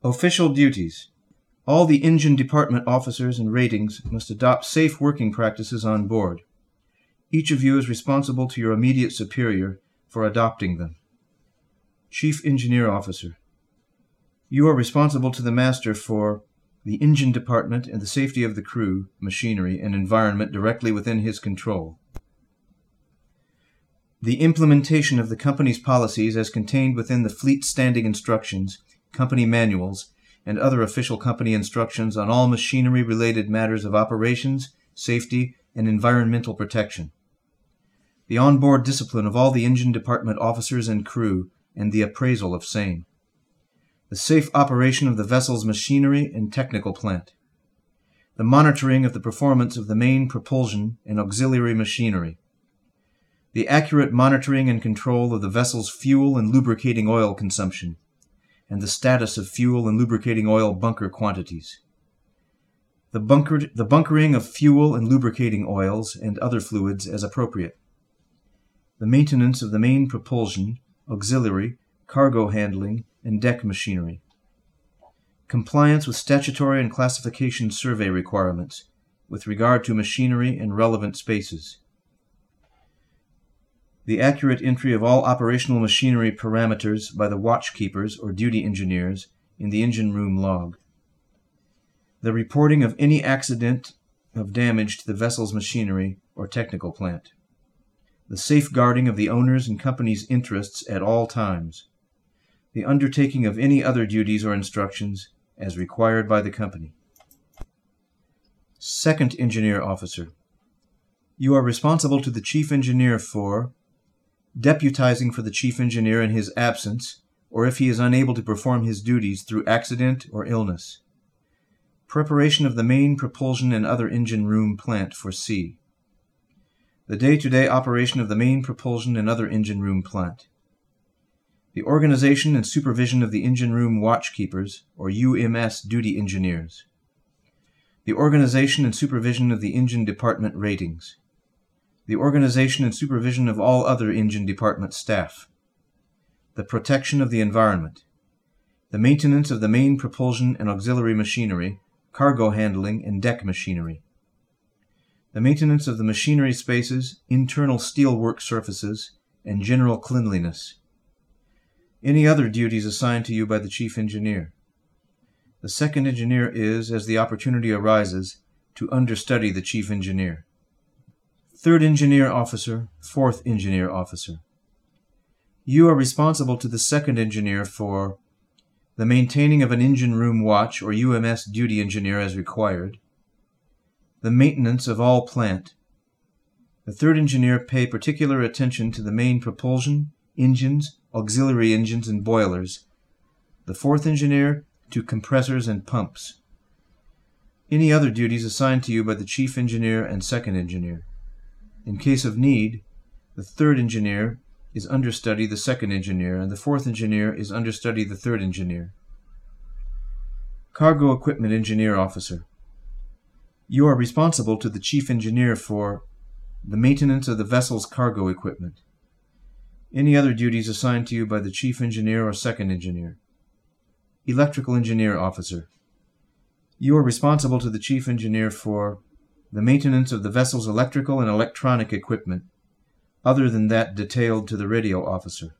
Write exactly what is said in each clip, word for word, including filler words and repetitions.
Official duties. All the engine department officers and ratings must adopt safe working practices on board. Each of you is responsible to your immediate superior for adopting them. Chief Engineer Officer. You are responsible to the master for the engine department and the safety of the crew, machinery, and environment directly within his control. The implementation of the company's policies as contained within the fleet standing instructions, company manuals, and other official company instructions on all machinery-related matters of operations, safety, and environmental protection. The onboard discipline of all the engine department officers and crew, and the appraisal of same. The safe operation of the vessel's machinery and technical plant. The monitoring of the performance of the main propulsion and auxiliary machinery. The accurate monitoring and control of the vessel's fuel and lubricating oil consumption, and the status of fuel and lubricating oil bunker quantities. The, bunkered, the bunkering of fuel and lubricating oils and other fluids as appropriate. The maintenance of the main propulsion, auxiliary, cargo handling, and deck machinery. Compliance with statutory and classification survey requirements with regard to machinery and relevant spaces. The accurate entry of all operational machinery parameters by the watchkeepers or duty engineers in the engine room log. The reporting of any accident of damage to the vessel's machinery or technical plant. The safeguarding of the owner's and company's interests at all times. The undertaking of any other duties or instructions as required by the company. Second Engineer Officer. You are responsible to the Chief Engineer for deputizing for the Chief Engineer in his absence, or if he is unable to perform his duties through accident or illness. Preparation of the main propulsion and other engine room plant for sea. The day-to-day operation of the main propulsion and other engine room plant. The organization and supervision of the engine room watchkeepers, or U M S duty engineers. The organization and supervision of the engine department ratings. The organization and supervision of all other engine department staff. The protection of the environment. The maintenance of the main propulsion and auxiliary machinery, cargo handling, and deck machinery. The maintenance of the machinery spaces, internal steelwork surfaces, and general cleanliness. Any other duties assigned to you by the Chief Engineer. The Second Engineer is, as the opportunity arises, to understudy the Chief Engineer. Third Engineer Officer, Fourth Engineer Officer. You are responsible to the Second Engineer for the maintaining of an engine room watch or U M S duty engineer as required, the maintenance of all plant. The Third Engineer pay particular attention to the main propulsion, engines, auxiliary engines, and boilers. The Fourth Engineer to compressors and pumps. Any other duties assigned to you by the Chief Engineer and Second Engineer. In case of need, the Third Engineer is understudy the Second Engineer, and the Fourth Engineer is understudy the Third Engineer. Cargo Equipment Engineer Officer. You are responsible to the Chief Engineer for the maintenance of the vessel's cargo equipment. Any other duties assigned to you by the Chief Engineer or Second Engineer. Electrical Engineer Officer. You are responsible to the Chief Engineer for the maintenance of the vessel's electrical and electronic equipment, other than that detailed to the radio officer.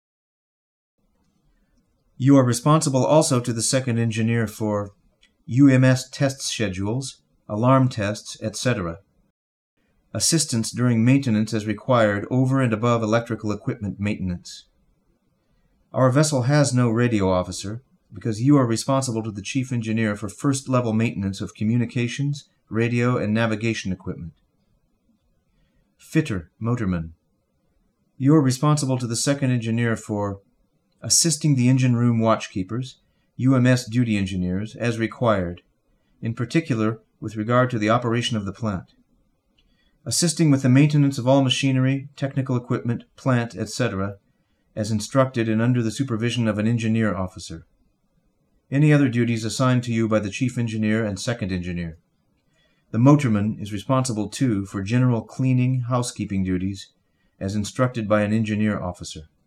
You are responsible also to the Second Engineer for U M S test schedules, alarm tests, et cetera. Assistance during maintenance as required over and above electrical equipment maintenance. Our vessel has no radio officer because you are responsible to the Chief Engineer for first-level maintenance of communications, radio, and navigation equipment. Fitter, motorman. You are responsible to the Second Engineer for assisting the engine room watchkeepers, U M S duty engineers, as required, in particular with regard to the operation of the plant. Assisting with the maintenance of all machinery, technical equipment, plant, et cetera, as instructed and under the supervision of an engineer officer. Any other duties assigned to you by the Chief Engineer and Second Engineer. The motorman is responsible, too, for general cleaning, housekeeping duties, as instructed by an engineer officer.